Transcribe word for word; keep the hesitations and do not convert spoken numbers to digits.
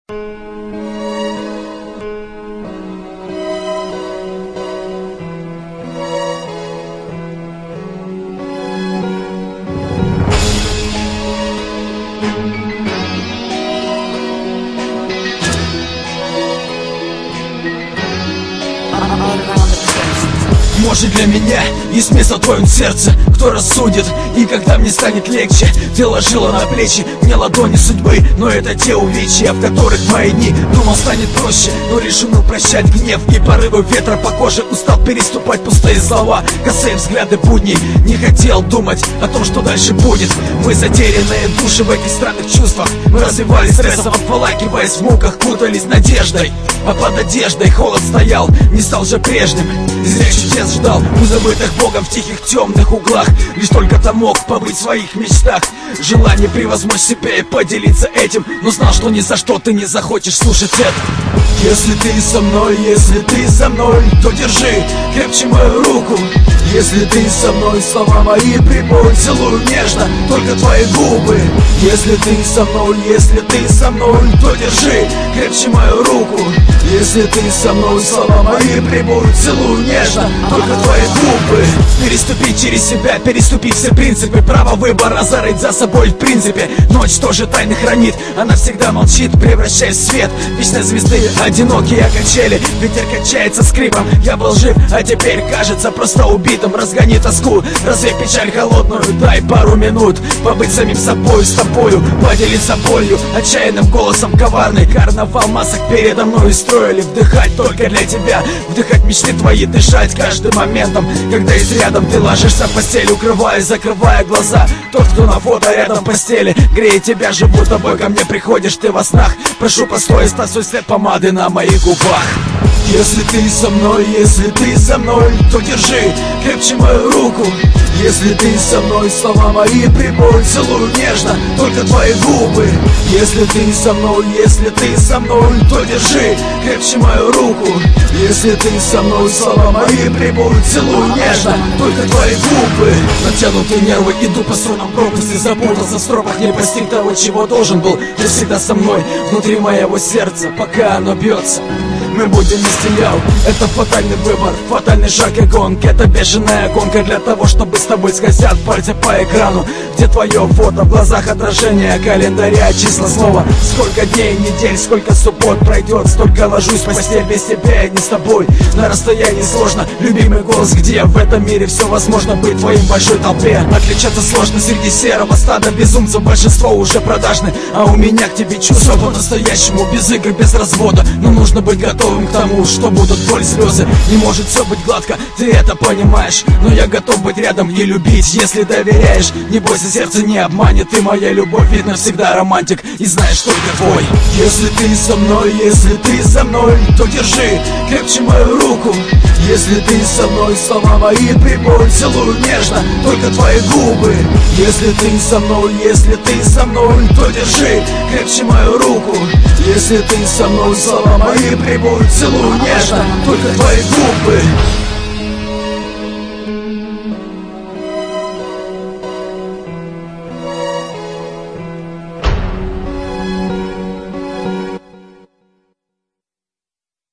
Может, для меня есть смысл в твоем сердце? Кто рассудит? И когда мне станет легче, ты ложила на плечи мне ладони судьбы. Но это те увечья, в которых мои дни. Думал, станет проще, но лишь умел прощать гнев и порывы ветра по коже. Устал переступать пустые слова, косые взгляды будней. Не хотел думать о том, что дальше будет. Мы затерянные души в этих странных чувствах. Мы развивались стрессом, обволакиваясь в муках, кутались надеждой. А под одеждой холод стоял, не стал же прежним. Зря чудес ждал у забытых Богом в тихих темных углах. Лишь только-то мог побыть в своих мечтах. Желание превозмочь себя и поделиться этим, но знал, что ни за что ты не захочешь слушать это. Если ты со мной, если ты со мной, то держи крепче мою руку. Если ты со мной, слова мои прибой, целую нежно только твои губы. Если ты со мной, если ты со мной, то держи крепче мою руку. Если ты со мной, слова мои прибой, целую нежно только твои губы. Переступить через себя, переступить все принципы. Право выбора зарыть за собой в принципе. Ночь тоже тайны хранит, она всегда молчит, превращаясь в свет вечной звезды. Одинокие качели, ветер качается скрипом. Я был жив, а теперь кажется просто убитым. Разгони тоску, развей печаль холодную. Дай пару минут побыть самим собой, с тобою, поделиться болью. Отчаянным голосом коварный карнавал масок передо мной строили. Вдыхать только для тебя, вдыхать мечты твои, дышать каждым моментом, когда есть рядом. Ты ложишься в постель, укрывая, закрывая глаза. Тот, кто на фото рядом в постели, греет тебя, живу тобой. Ко мне приходишь ты во снах. Прошу, постой, стасуй след помады на моих губах. Если ты со мной, если ты со мной, то держи крепче мою руку. Если ты со мной, слова мои прибой, целую нежно только твои губы. Если ты со мной, если ты со мной, то держи крепче мою руку. Если ты со мной, слова мои прибой, целую нежно только твои губы. Натянутые нервы, иду по струнам пропасти, запутался в стропах, не постиг того, чего должен был. Ты всегда со мной, внутри моего сердца, пока оно бьется. Мы будем вместе, яу. Это фатальный выбор, фатальный шаг и гонка. Это бешеная гонка для того, чтобы с тобой скользят пальцы по экрану. Где твое фото, в глазах отражение календаря, числа снова. Сколько дней, недель, сколько суббот пройдет, столько ложусь в постель без тебя и не с тобой. На расстоянии сложно, любимый голос, где в этом мире все возможно быть твоим в большой толпе. Отличаться сложно среди серого стада безумцев, большинство уже продажны. А у меня к тебе чувства по-настоящему, без игр, без развода. Но нужно быть готовым к тому, что будут боль, слезы. Не может все быть гладко, ты это понимаешь. Но я готов быть рядом и любить, если доверяешь. Не бойся, сердце не обманет, ты моя любовь, ведь навсегда романтик и знаешь только твой. Если ты со мной, если ты со мной, то держи крепче мою руку. Если ты со мной, слова мои прибой, целую нежно только твои губы. Если ты со мной, если ты со мной, то держи крепче мою руку. Если ты со мной, слова мои прибой, целую нежно только твои губы.